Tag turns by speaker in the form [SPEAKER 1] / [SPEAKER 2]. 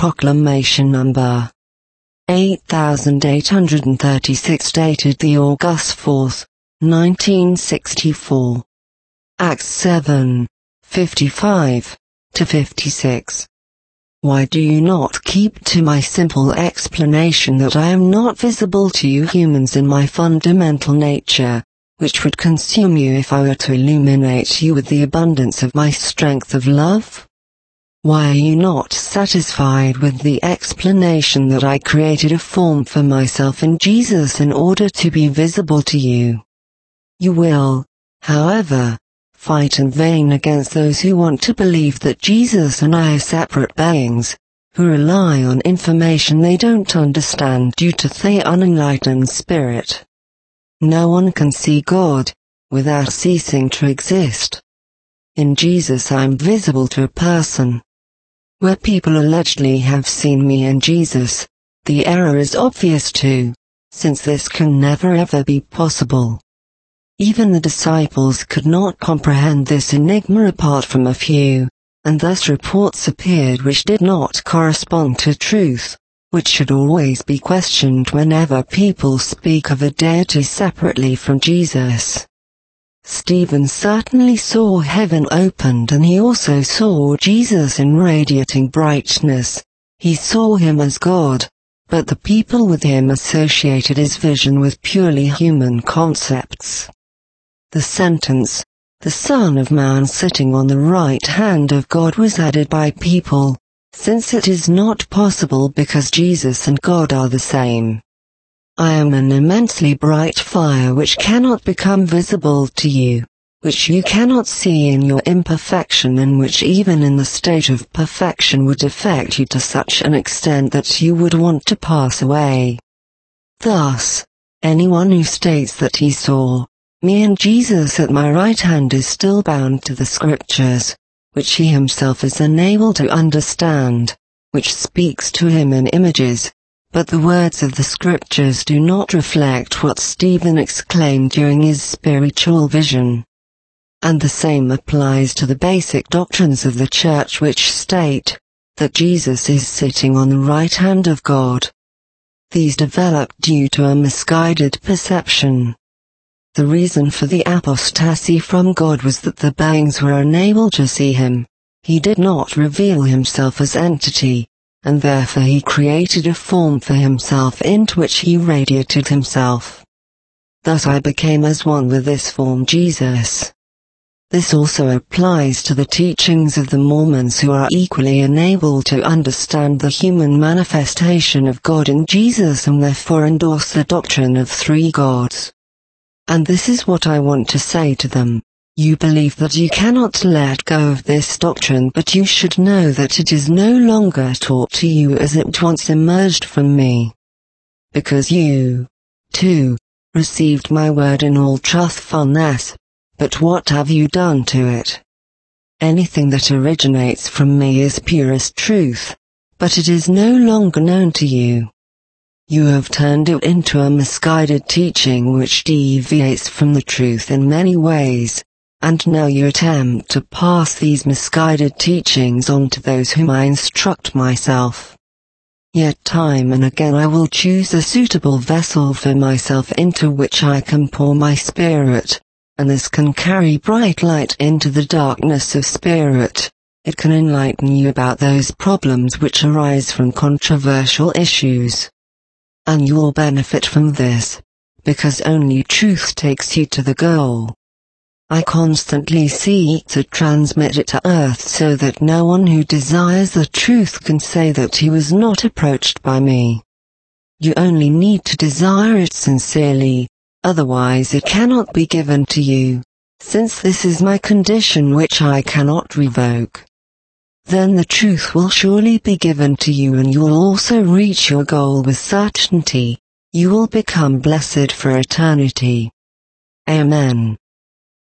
[SPEAKER 1] Proclamation Number 8836, dated the August 4th, 1964. Acts 7, 55-56. Why do you not keep to my simple explanation that I am not visible to you humans in my fundamental nature, which would consume you if I were to illuminate you with the abundance of my strength of love? Why are you not satisfied with the explanation that I created a form for myself in Jesus in order to be visible to you? You will, however, fight in vain against those who want to believe that Jesus and I are separate beings, who rely on information they don't understand due to their unenlightened spirit. No one can see God without ceasing to exist. In Jesus I am visible to a person. Where people allegedly have seen me in Jesus, the error is obvious too, since this can never ever be possible. Even the disciples could not comprehend this enigma apart from a few, and thus reports appeared which did not correspond to truth, which should always be questioned whenever people speak of a deity separately from Jesus. Stephen certainly saw heaven opened, and he also saw Jesus in radiating brightness. He saw him as God, but the people with him associated his vision with purely human concepts. The sentence, "the Son of Man sitting on the right hand of God," was added by people, since it is not possible because Jesus and God are the same. I am an immensely bright fire which cannot become visible to you, which you cannot see in your imperfection, and which even in the state of perfection would affect you to such an extent that you would want to pass away. Thus, anyone who states that he saw me and Jesus at my right hand is still bound to the scriptures, which he himself is unable to understand, which speaks to him in images. But the words of the scriptures do not reflect what Stephen exclaimed during his spiritual vision. And the same applies to the basic doctrines of the church, which state that Jesus is sitting on the right hand of God. These developed due to a misguided perception. The reason for the apostasy from God was that the beings were unable to see him. He did not reveal himself as entity, and therefore he created a form for himself into which he radiated himself. Thus I became as one with this form, Jesus. This also applies to the teachings of the Mormons, who are equally unable to understand the human manifestation of God in Jesus and therefore endorse the doctrine of three gods. And this is what I want to say to them. You believe that you cannot let go of this doctrine, but you should know that it is no longer taught to you as it once emerged from me. Because you, too, received my word in all truthfulness, but what have you done to it? Anything that originates from me is purest truth, but it is no longer known to you. You have turned it into a misguided teaching which deviates from the truth in many ways. And now you attempt to pass these misguided teachings on to those whom I instruct myself. Yet time and again I will choose a suitable vessel for myself into which I can pour my spirit, and this can carry bright light into the darkness of spirit. It can enlighten you about those problems which arise from controversial issues. And you will benefit from this, because only truth takes you to the goal. I constantly seek to transmit it to earth so that no one who desires the truth can say that he was not approached by me. You only need to desire it sincerely, otherwise it cannot be given to you, since this is my condition which I cannot revoke. Then the truth will surely be given to you, and you will also reach your goal with certainty. You will become blessed for eternity. Amen.